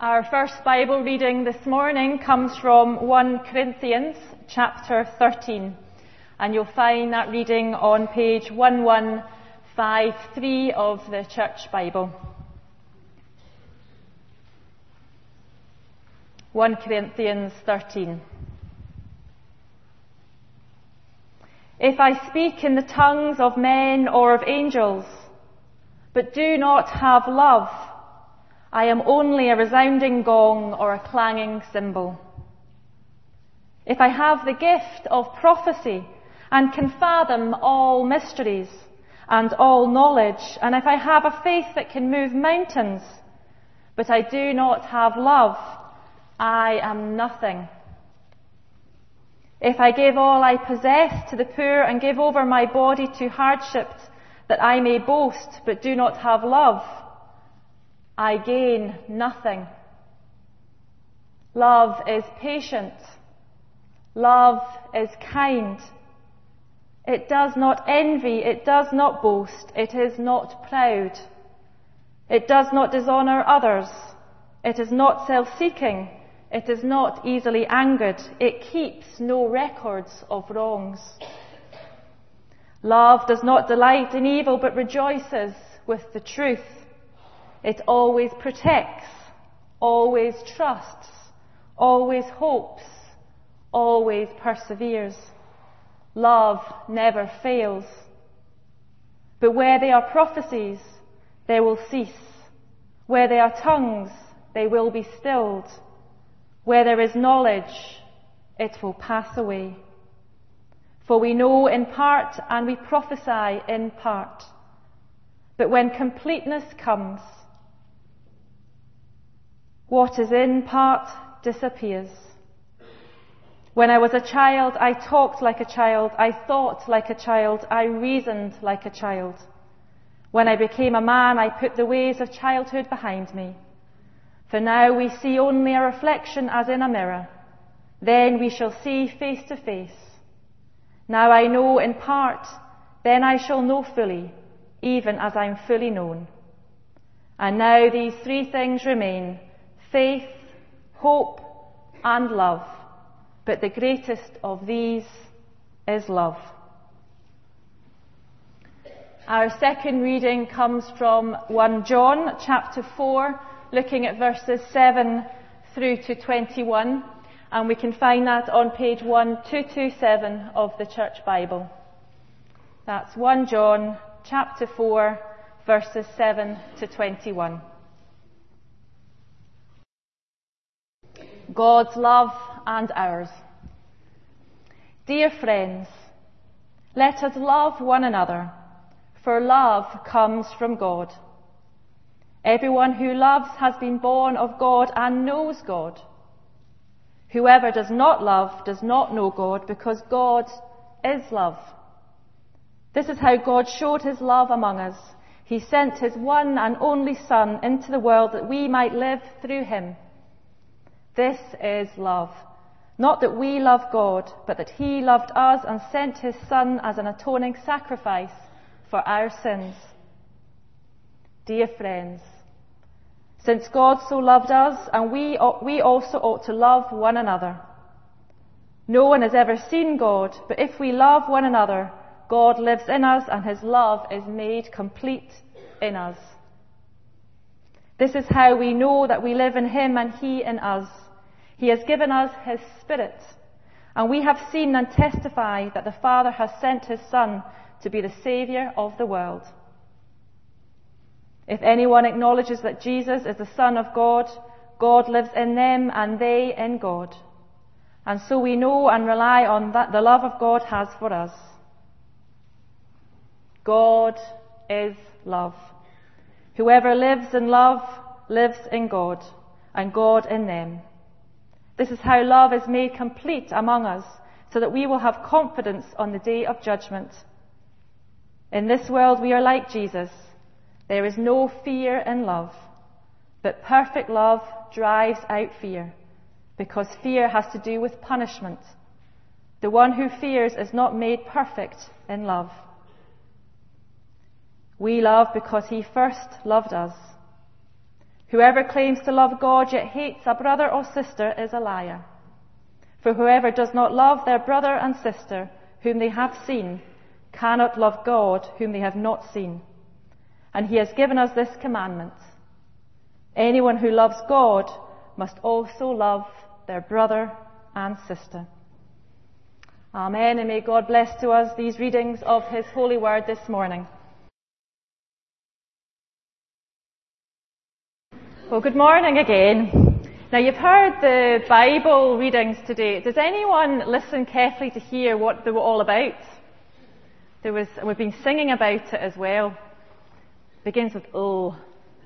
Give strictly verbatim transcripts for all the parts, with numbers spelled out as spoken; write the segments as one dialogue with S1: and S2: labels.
S1: Our first Bible reading this morning comes from First Corinthians chapter thirteen, and you'll find that reading on page eleven fifty-three of the Church Bible. First Corinthians thirteen. If I speak in the tongues of men or of angels, but do not have love, I am only a resounding gong or a clanging cymbal. If I have the gift of prophecy and can fathom all mysteries and all knowledge, and if I have a faith that can move mountains, but I do not have love, I am nothing. If I give all I possess to the poor and give over my body to hardship that I may boast, but do not have love, I gain nothing. Love is patient. Love is kind. It does not envy. It does not boast. It is not proud. It does not dishonour others. It is not self-seeking. It is not easily angered. It keeps no records of wrongs. Love does not delight in evil, but rejoices with the truth. It always protects, always trusts, always hopes, always perseveres. Love never fails. But where there are prophecies, they will cease. Where there are tongues, they will be stilled. Where there is knowledge, it will pass away. For we know in part and we prophesy in part. But when completeness comes, what is in part disappears. When I was a child, I talked like a child, I thought like a child, I reasoned like a child. When I became a man, I put the ways of childhood behind me. For now we see only a reflection as in a mirror. Then we shall see face to face. Now I know in part, then I shall know fully, even as I am fully known. And now these three things remain: faith, hope, and love. But the greatest of these is love. Our second reading comes from First John chapter four, looking at verses seven through to twenty-one, and we can find that on page twelve twenty-seven of the Church Bible. That's First John chapter four, verses seven to twenty-one. God's love and ours. Dear friends, let us love one another, for love comes from God. Everyone who loves has been born of God and knows God. Whoever does not love does not know God, because God is love. This is how God showed his love among us. He sent his one and only Son into the world that we might live through him. This is love. Not that we love God, but that he loved us and sent his Son as an atoning sacrifice for our sins. Dear friends, since God so loved us, and we, we also ought to love one another. No one has ever seen God, but if we love one another, God lives in us and his love is made complete in us. This is how we know that we live in him and he in us. He has given us his Spirit, and we have seen and testify that the Father has sent his Son to be the Saviour of the world. If anyone acknowledges that Jesus is the Son of God, God lives in them and they in God. And so we know and rely on that the love of God has for us. God is love. Whoever lives in love lives in God, and God in them. This is how love is made complete among us, so that we will have confidence on the day of judgment. In this world we are like Jesus. There is no fear in love, but perfect love drives out fear, because fear has to do with punishment. The one who fears is not made perfect in love. We love because he first loved us. Whoever claims to love God yet hates a brother or sister is a liar. For whoever does not love their brother and sister whom they have seen cannot love God whom they have not seen. And he has given us this commandment: anyone who loves God must also love their brother and sister. Amen, and may God bless to us these readings of his holy word this morning. Well, good morning again. Now, you've heard the Bible readings today. Does anyone listen carefully to hear what they were all about? There was, we've been singing about it as well. Begins with O. Love.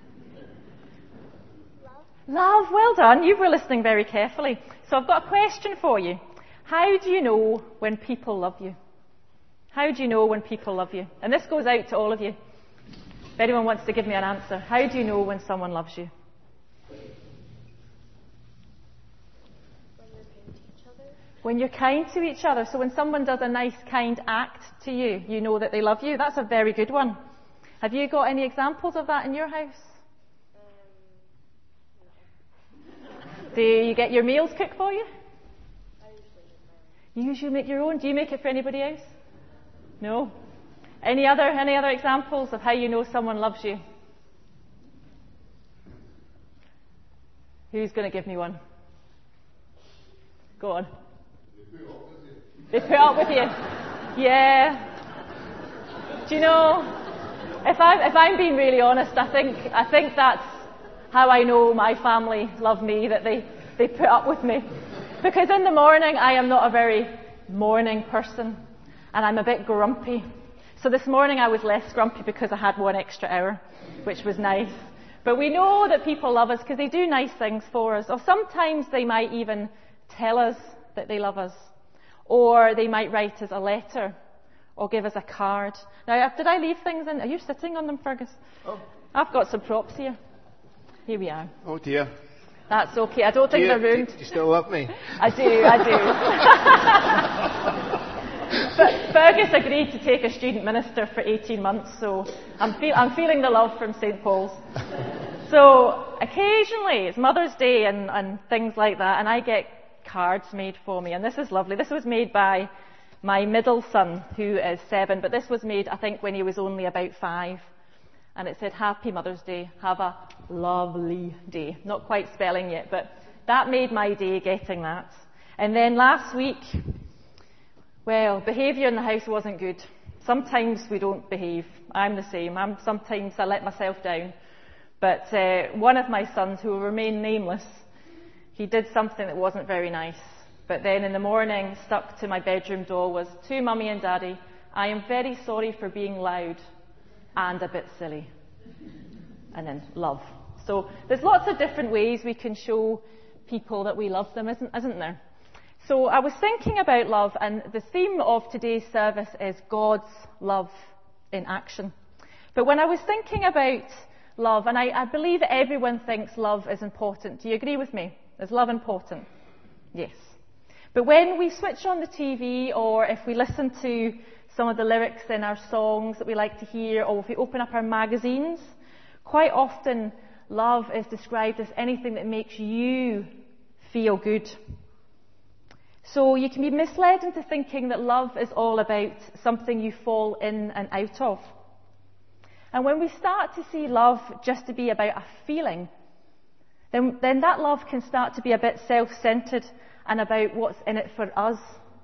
S1: Love, well done. You were listening very carefully. So I've got a question for you. How do you know when people love you? How do you know when people love you? And this goes out to all of you. If anyone wants to give me an answer, how do you know when someone loves you? When you're kind to each other. So when someone does a nice, kind act to you, you know that they love you. That's a very good one. Have you got any examples of that in your house? Um, no. Do you get your meals cooked for you? I usually make my own. You usually make your own? Do you make it for anybody else? No? Any other, any other examples of how you know someone loves you? Who's going to give me one? Go on. They put up with you. Yeah. Do you know, if I'm, if I'm being really honest, I think, I think that's how I know my family love me, that they, they put up with me. Because in the morning, I am not a very morning person, and I'm a bit grumpy. So this morning I was less grumpy because I had one extra hour, which was nice. But we know that people love us because they do nice things for us, or sometimes they might even tell us that they love us. Or they might write us a letter or give us a card. Now, did I leave things in? Are you sitting on them, Fergus? Oh. I've got some props here. Here we are.
S2: Oh, dear.
S1: That's okay. I don't think
S2: do you,
S1: they're ruined.
S2: Do you still love me?
S1: I do, I do. But Fergus agreed to take a student minister for eighteen months, so I'm, feel, I'm feeling the love from Saint Paul's. So occasionally, it's Mother's Day and, and things like that, and I get cards made for me, and this is lovely. This was made by my middle son, who is seven, but this was made, I think, when he was only about five. And it said, Happy Mother's Day, have a lovely day. Not quite spelling yet, but that made my day, getting that. And then last week, well, behaviour in the house wasn't good. Sometimes we don't behave. I'm the same. I'm, sometimes I let myself down. But uh, one of my sons, who will remain nameless, he did something that wasn't very nice. But then in the morning, stuck to my bedroom door was, To Mummy and Daddy, I am very sorry for being loud and a bit silly. And then love. So there's lots of different ways we can show people that we love them, isn't, isn't there? So I was thinking about love, and the theme of today's service is God's love in action. But when I was thinking about love, and I, I believe everyone thinks love is important. Do you agree with me? Is love important? Yes. But when we switch on the T V, or if we listen to some of the lyrics in our songs that we like to hear, or if we open up our magazines, quite often love is described as anything that makes you feel good. So you can be misled into thinking that love is all about something you fall in and out of. And when we start to see love just to be about a feeling, Then, then that love can start to be a bit self-centred and about what's in it for us.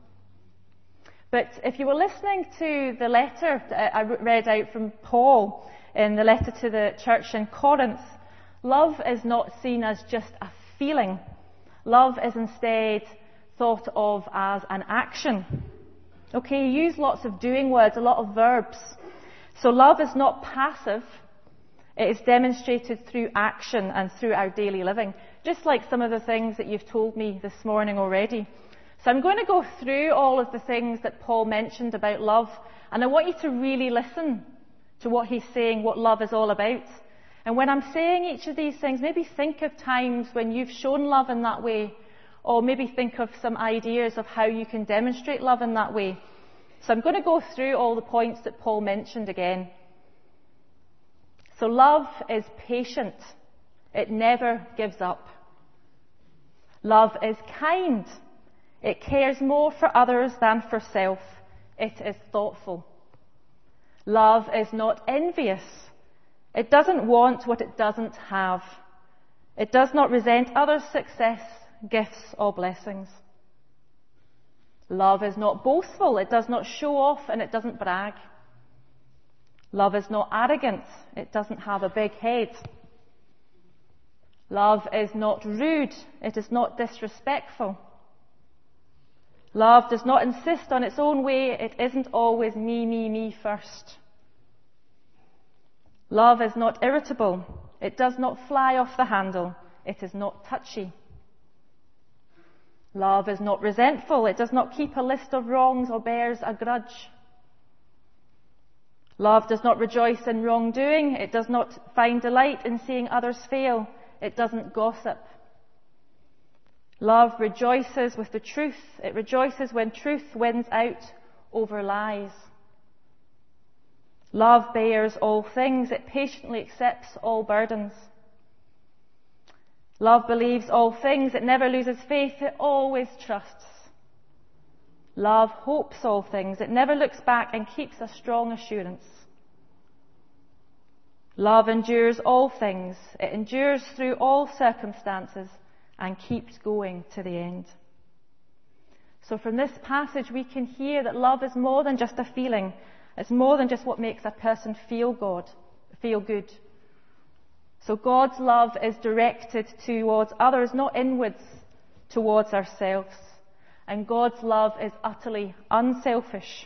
S1: But if you were listening to the letter that I read out from Paul in the letter to the church in Corinth, love is not seen as just a feeling. Love is instead thought of as an action. Okay, you use lots of doing words, a lot of verbs. So love is not passive. It is demonstrated through action and through our daily living, just like some of the things that you've told me this morning already. So I'm going to go through all of the things that Paul mentioned about love, and I want you to really listen to what he's saying, what love is all about. And when I'm saying each of these things, maybe think of times when you've shown love in that way, or maybe think of some ideas of how you can demonstrate love in that way. So I'm going to go through all the points that Paul mentioned again. So love is patient. It never gives up. Love is kind. It cares more for others than for self. It is thoughtful. Love is not envious. It doesn't want what it doesn't have. It does not resent others' success, gifts, or blessings. Love is not boastful. It does not show off and it doesn't brag. Love is not arrogant. It doesn't have a big head. Love is not rude. It is not disrespectful. Love does not insist on its own way. It isn't always me, me, me first. Love is not irritable. It does not fly off the handle. It is not touchy. Love is not resentful. It does not keep a list of wrongs or bears a grudge. Love does not rejoice in wrongdoing. It does not find delight in seeing others fail. It doesn't gossip. Love rejoices with the truth. It rejoices when truth wins out over lies. Love bears all things. It patiently accepts all burdens. Love believes all things. It never loses faith. It always trusts. Love hopes all things. It never looks back and keeps a strong assurance. Love endures all things. It endures through all circumstances and keeps going to the end. So from this passage we can hear that love is more than just a feeling. It's more than just what makes a person feel God, feel good. So God's love is directed towards others, not inwards towards ourselves. And God's love is utterly unselfish.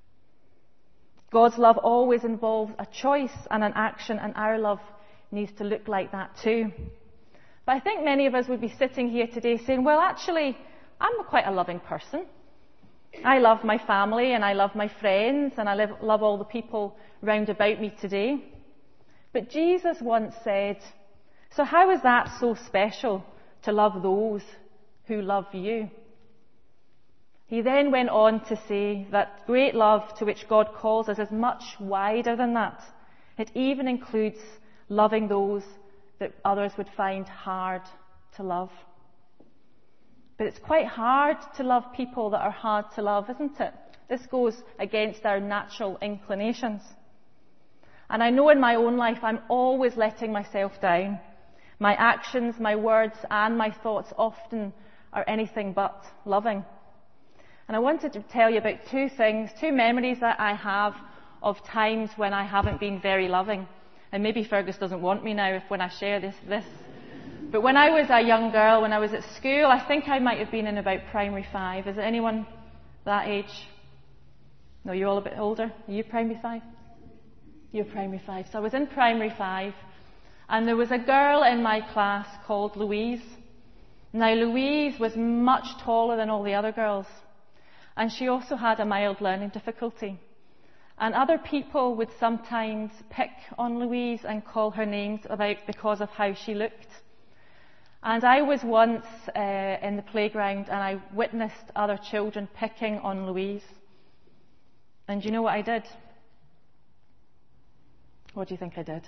S1: God's love always involves a choice and an action, and our love needs to look like that too. But I think many of us would be sitting here today saying, well, actually, I'm quite a loving person. I love my family and I love my friends and I live, love all the people round about me today. But Jesus once said, so how is that so special to love those who love you? He then went on to say that great love to which God calls us is much wider than that. It even includes loving those that others would find hard to love. But it's quite hard to love people that are hard to love, isn't it? This goes against our natural inclinations. And I know in my own life I'm always letting myself down. My actions, my words, and my thoughts often are anything but loving. And I wanted to tell you about two things, two memories that I have of times when I haven't been very loving. And maybe Fergus doesn't want me now if when I share this, this. But when I was a young girl, when I was at school, I think I might have been in about primary five. Is it anyone that age? No, you're all a bit older. Are you primary five? You're primary five. So I was in primary five, and there was a girl in my class called Louise. Now, Louise was much taller than all the other girls, and she also had a mild learning difficulty. And other people would sometimes pick on Louise and call her names about because of how she looked. And I was once uh, in the playground and I witnessed other children picking on Louise. And do you know what I did? What do you think I did?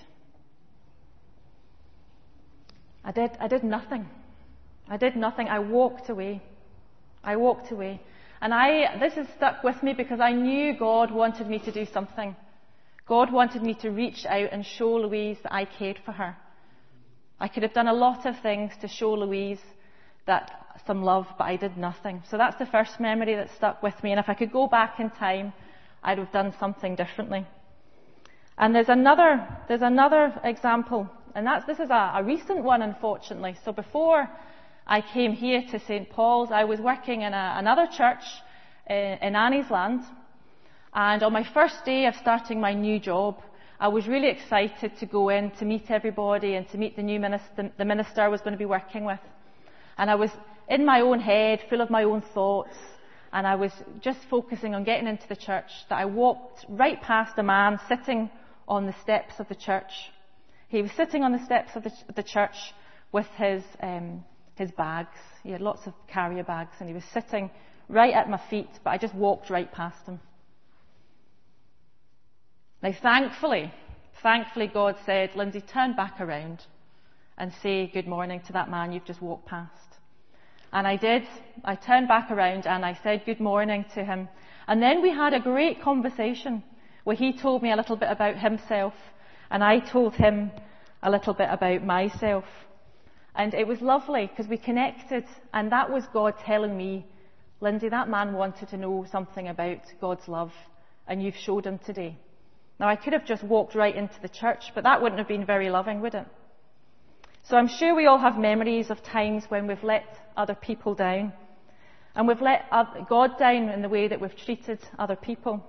S1: I did, I did nothing. I did nothing. I walked away. I walked away. And I, this has stuck with me because I knew God wanted me to do something. God wanted me to reach out and show Louise that I cared for her. I could have done a lot of things to show Louise that some love, but I did nothing. So that's the first memory that stuck with me. And if I could go back in time, I'd have done something differently. And there's another, there's another example, and that's this is a, a recent one, unfortunately. So before I came here to Saint Paul's, I was working in a, another church in, in Annie's Land. And on my first day of starting my new job, I was really excited to go in to meet everybody and to meet the new minister, the minister I was going to be working with. And I was in my own head, full of my own thoughts, and I was just focusing on getting into the church, that I walked right past a man sitting on the steps of the church. He was sitting on the steps of the, the church with his, um, his bags. He had lots of carrier bags, and he was sitting right at my feet, but I just walked right past him. Now, thankfully, thankfully God said, Lindsay, turn back around and say good morning to that man you've just walked past. And I did. I turned back around and I said good morning to him. And then we had a great conversation where he told me a little bit about himself and I told him a little bit about myself. And it was lovely because we connected, and that was God telling me, Lindsay, that man wanted to know something about God's love, and you've showed him today. Now, I could have just walked right into the church, but that wouldn't have been very loving, would it? So I'm sure we all have memories of times when we've let other people down, and we've let God down in the way that we've treated other people.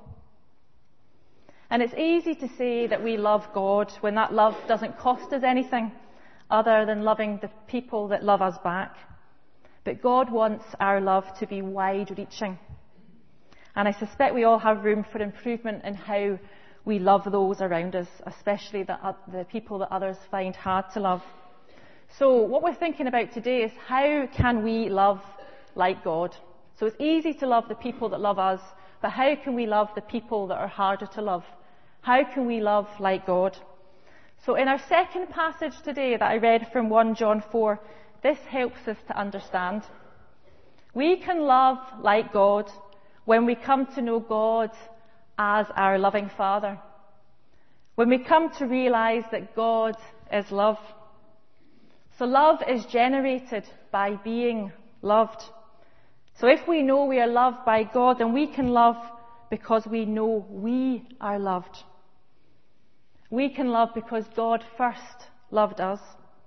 S1: And it's easy to say that we love God when that love doesn't cost us anything other than loving the people that love us back. But God wants our love to be wide-reaching. And I suspect we all have room for improvement in how we love those around us, especially the, uh, the people that others find hard to love. So what we're thinking about today is how can we love like God? So it's easy to love the people that love us, but how can we love the people that are harder to love? How can we love like God? So in our second passage today that I read from First John four, this helps us to understand. We can love like God when we come to know God as our loving Father. When we come to realise that God is love. So love is generated by being loved. So if we know we are loved by God, then we can love because we know we are loved. We can love because God first loved us.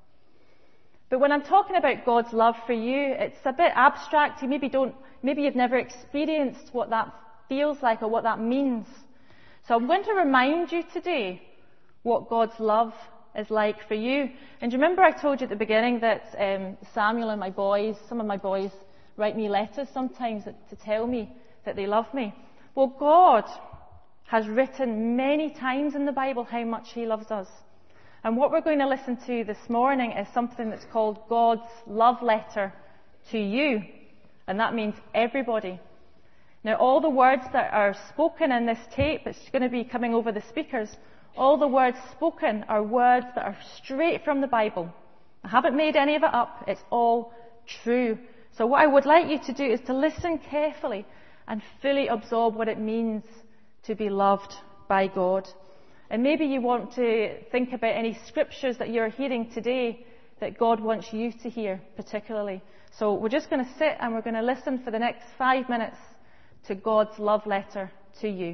S1: But when I'm talking about God's love for you, it's a bit abstract. You maybe don't, maybe you've never experienced what that feels like or what that means. So I'm going to remind you today what God's love is like for you. And do you remember I told you at the beginning that um, Samuel and my boys, some of my boys, write me letters sometimes to tell me that they love me? Well, God has written many times in the Bible how much He loves us. And what we're going to listen to this morning is something that's called God's love letter to you. And that means everybody. Now, all the words that are spoken in this tape, it's going to be coming over the speakers, all the words spoken are words that are straight from the Bible. I haven't made any of it up. It's all true. So what I would like you to do is to listen carefully and fully absorb what it means to be loved by God. And maybe you want to think about any scriptures that you're hearing today that God wants you to hear particularly. So we're just going to sit and we're going to listen for the next five minutes to God's love letter to you.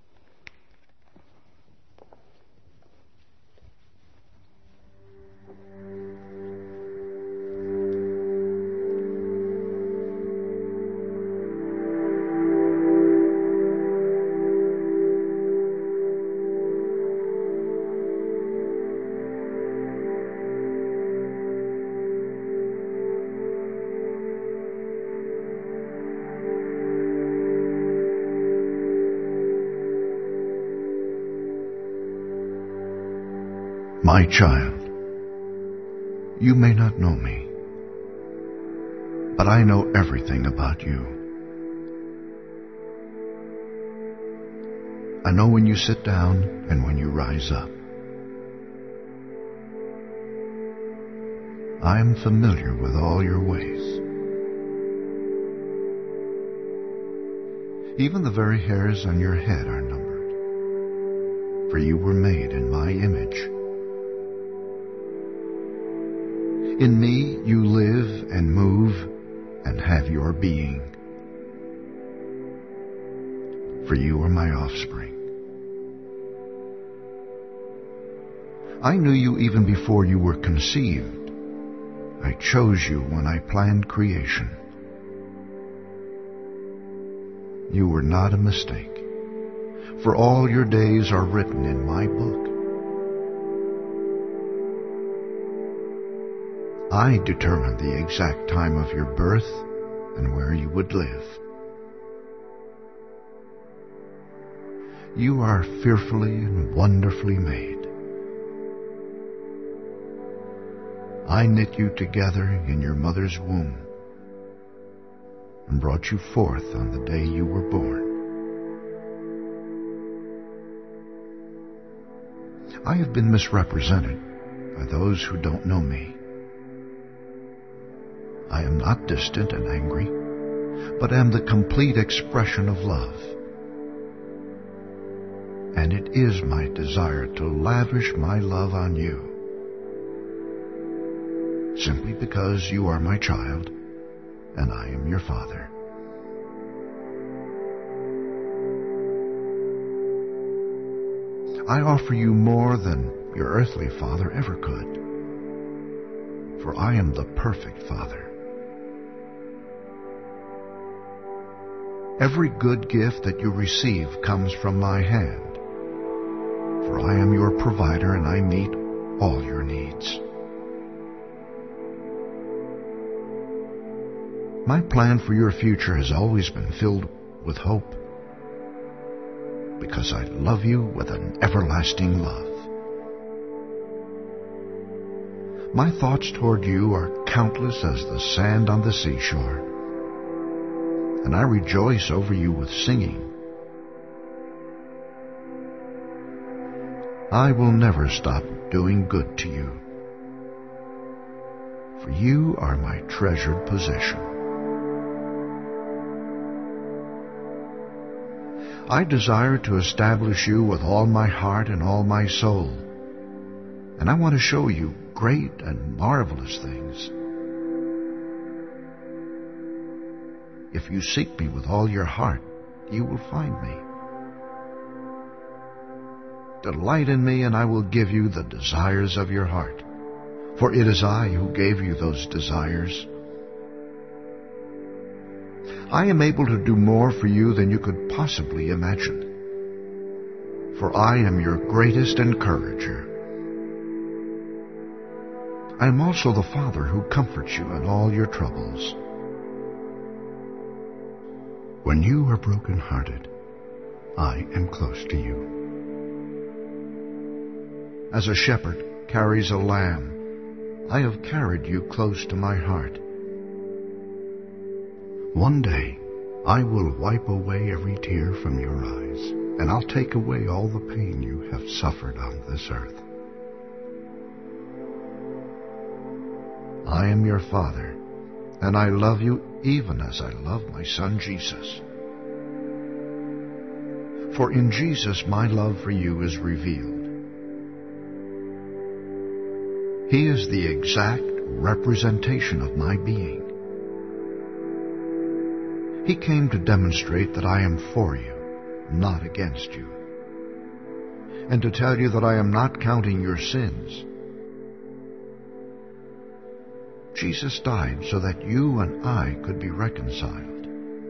S2: My child, you may not know me, but I know everything about you. I know when you sit down and when you rise up. I am familiar with all your ways. Even the very hairs on your head are numbered, for you were made in my image. In me you live and move and have your being, for you are my offspring. I knew you even before you were conceived. I chose you when I planned creation. You were not a mistake, for all your days are written in my book. I determined the exact time of your birth and where you would live. You are fearfully and wonderfully made. I knit you together in your mother's womb and brought you forth on the day you were born. I have been misrepresented by those who don't know me. I am not distant and angry, but am the complete expression of love. And it is my desire to lavish my love on you, simply because you are my child and I am your father. I offer you more than your earthly father ever could, for I am the perfect father. Every good gift that you receive comes from my hand, for I am your provider and I meet all your needs. My plan for your future has always been filled with hope, because I love you with an everlasting love. My thoughts toward you are countless as the sand on the seashore, and I rejoice over you with singing. I will never stop doing good to you, for you are my treasured possession. I desire to establish you with all my heart and all my soul, and I want to show you great and marvelous things. If you seek me with all your heart, you will find me. Delight in me, and I will give you the desires of your heart, for it is I who gave you those desires. I am able to do more for you than you could possibly imagine, for I am your greatest encourager. I am also the Father who comforts you in all your troubles. When you are broken-hearted, I am close to you. As a shepherd carries a lamb, I have carried you close to my heart. One day, I will wipe away every tear from your eyes, and I'll take away all the pain you have suffered on this earth. I am your Father, and I love you even as I love my Son Jesus. For in Jesus my love for you is revealed. He is the exact representation of my being. He came to demonstrate that I am for you, not against you, and to tell you that I am not counting your sins. Jesus died so that you and I could be reconciled.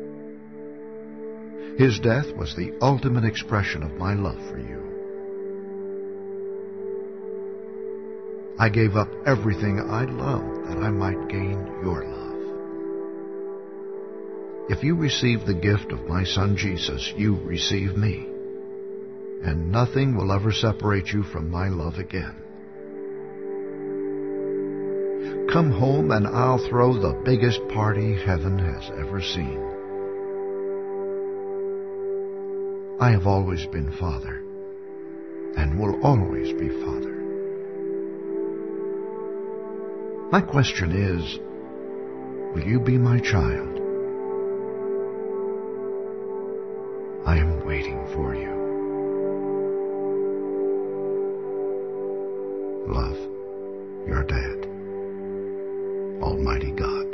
S2: His death was the ultimate expression of my love for you. I gave up everything I loved that I might gain your love. If you receive the gift of my Son Jesus, you receive me, and nothing will ever separate you from my love again. Come home and I'll throw the biggest party heaven has ever seen. I have always been Father, and will always be Father. My question is, will you be my child? I am waiting for you. Love, your dad, Almighty God.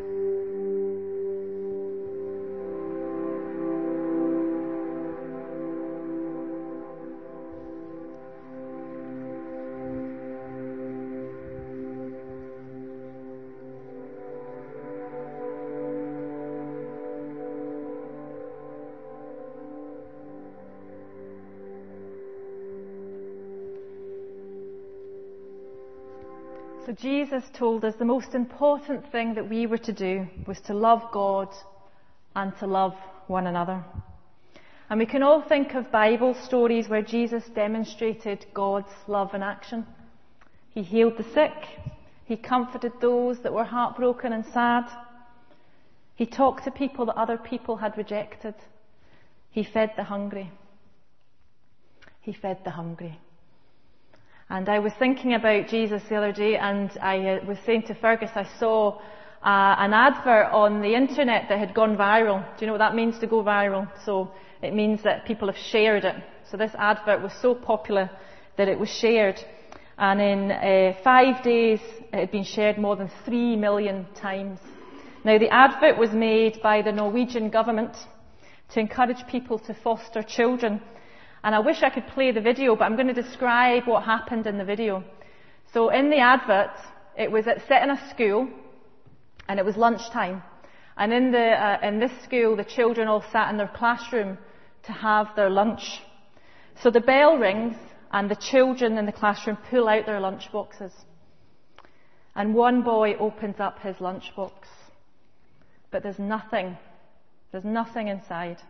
S1: So Jesus told us the most important thing that we were to do was to love God and to love one another. And we can all think of Bible stories where Jesus demonstrated God's love in action. He healed the sick. He comforted those that were heartbroken and sad. He talked to people that other people had rejected. He fed the hungry. He fed the hungry. And I was thinking about Jesus the other day, and I uh, was saying to Fergus, I saw uh, an advert on the internet that had gone viral. Do you know what that means, to go viral? So it means that people have shared it. So this advert was so popular that it was shared. And in uh, five days, it had been shared more than three million times. Now, the advert was made by the Norwegian government to encourage people to foster children. And I wish I could play the video, but I'm going to describe what happened in the video. So in the advert, it was at, set in a school, and it was lunchtime. And in, the, uh, in this school, the children all sat in their classroom to have their lunch. So the bell rings, and the children in the classroom pull out their lunch boxes. And one boy opens up his lunchbox. But there's nothing. There's nothing inside.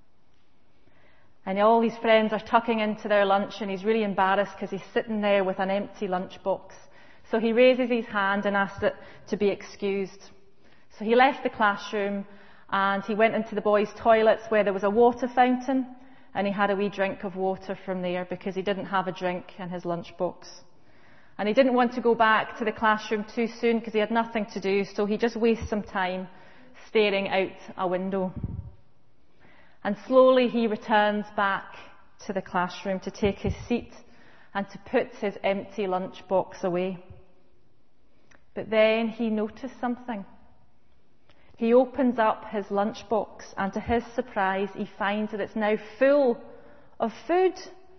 S1: And all his friends are tucking into their lunch, and he's really embarrassed because he's sitting there with an empty lunchbox. So he raises his hand and asks it to be excused. So he left the classroom, and he went into the boys' toilets where there was a water fountain, and he had a wee drink of water from there because he didn't have a drink in his lunchbox. And he didn't want to go back to the classroom too soon because he had nothing to do, so he just wasted some time staring out a window. And slowly he returns back to the classroom to take his seat and to put his empty lunchbox away. But then he noticed something. He opens up his lunchbox, and to his surprise, he finds that it's now full of food.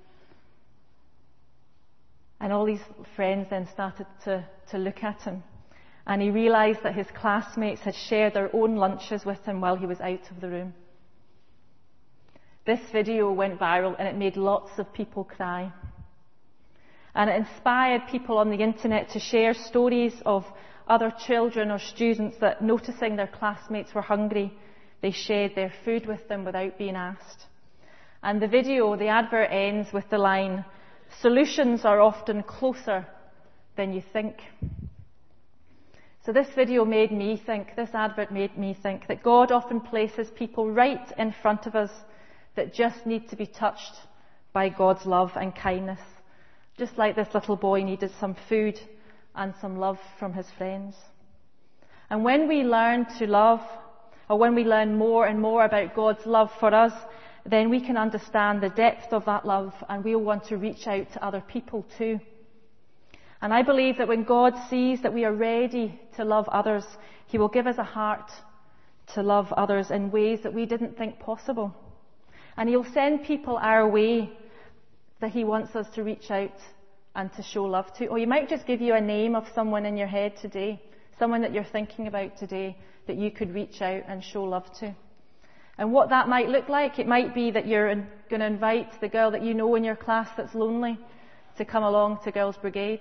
S1: And all his friends then started to, to look at him. And he realised that his classmates had shared their own lunches with him while he was out of the room. This video went viral, and it made lots of people cry. And it inspired people on the internet to share stories of other children or students that, noticing their classmates were hungry, they shared their food with them without being asked. And the video, the advert ends with the line, "Solutions are often closer than you think." So this video made me think, this advert made me think that God often places people right in front of us that just need to be touched by God's love and kindness. Just like this little boy needed some food and some love from his friends. And when we learn to love, or when we learn more and more about God's love for us, then we can understand the depth of that love, and we'll want to reach out to other people too. And I believe that when God sees that we are ready to love others, He will give us a heart to love others in ways that we didn't think possible. And He'll send people our way that He wants us to reach out and to show love to. Or He might just give you a name of someone in your head today, someone that you're thinking about today that you could reach out and show love to. And what that might look like, it might be that you're going to invite the girl that you know in your class that's lonely to come along to Girls' Brigade.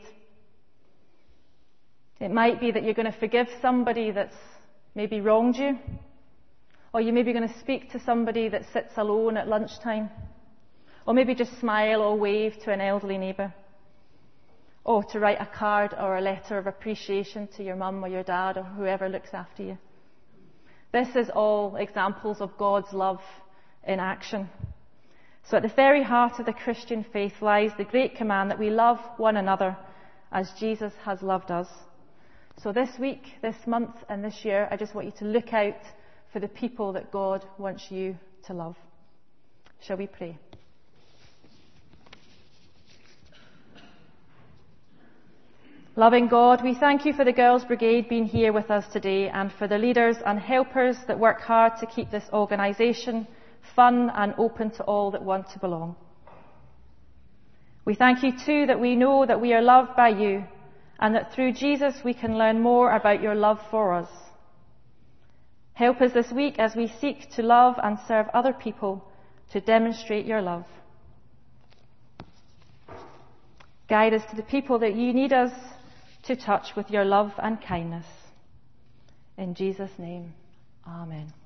S1: It might be that you're going to forgive somebody that's maybe wronged you. Or you may be going to speak to somebody that sits alone at lunchtime. Or maybe just smile or wave to an elderly neighbour. Or to write a card or a letter of appreciation to your mum or your dad or whoever looks after you. This is all examples of God's love in action. So at the very heart of the Christian faith lies the great command that we love one another as Jesus has loved us. So this week, this month and this year, I just want you to look out for the people that God wants you to love. Shall we pray? Loving God, we thank you for the Girls' Brigade being here with us today, and for the leaders and helpers that work hard to keep this organisation fun and open to all that want to belong. We thank you too that we know that we are loved by you, and that through Jesus we can learn more about your love for us. Help us this week as we seek to love and serve other people to demonstrate your love. Guide us to the people that you need us to touch with your love and kindness. In Jesus' name, amen.